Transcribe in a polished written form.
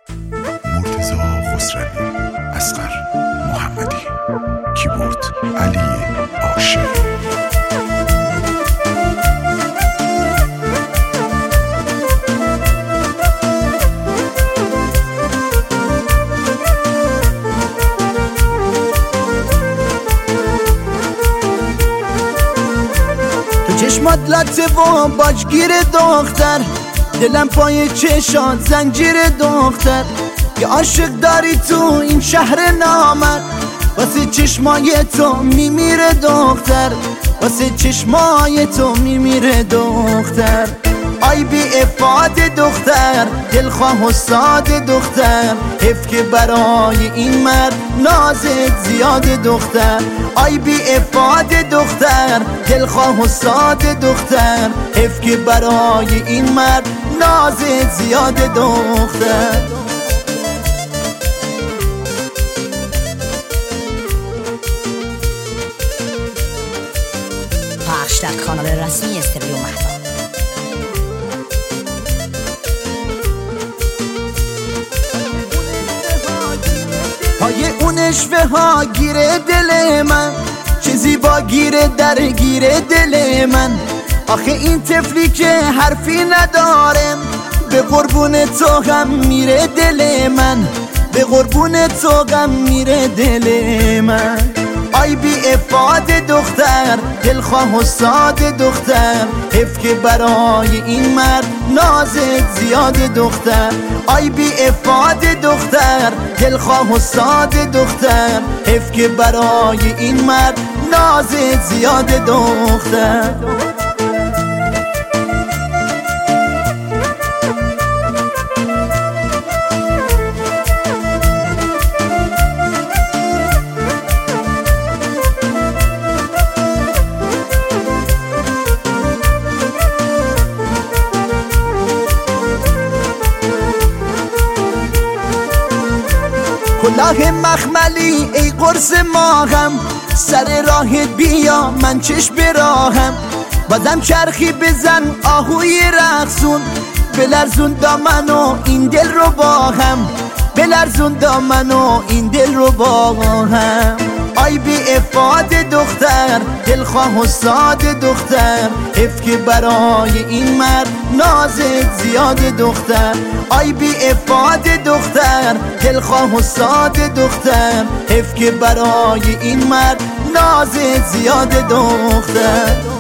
مرتضی خسروی، اصغر محمدی، کیبورد علی عاشقی. چشمات لطه و باجگیر دختر، دلم پای چشات زنجیر دختر. یه عاشق داری تو این شهر نامر، واسه چشمای تو میمیره دختر، واسه چشمای تو میمیره دختر. آی بی افاد دختر، دلخواه و ساده دختر، حیف که برای این مرد نازت زیاد دختر. آی بی افاد دختر، دلخواه و ساده دختر، حیف که برای این مرد نازت زیاد دختر. پخش در کانال رسمی استریو مهتاب. پای اون اشوه ها گیره دل من، چه زیبا گیره درگیره دل من. آخه این طفلی که حرفی نداره، به قربون تو غم میره دل من، به قربون تو غم میره دل من. آی بی افاد دختر، دلخواه و ساده دختر، حیف که برای این مرد نازت زیاد دختر. آی بی افاد دختر، دلخواه و ساده دختر، حیف که برای این مرد نازت زیاد دختر. کلاه مخملی ای قرص ماهم، سر راهت بیا من چشم براهم. بازم چرخی بزن آهوی رقصون، بلرزون دامنو این دل رو با هم، بلرزون دامنو این دل رو با هم. آی بی افاد دختر، دلخواه و ساده دختر، حیف که برای این مرد نازت زیاد دختر. آی بی افاد دختر، دلخواه و ساده دختر، حیف که برای این مرد نازت زیاد دختر.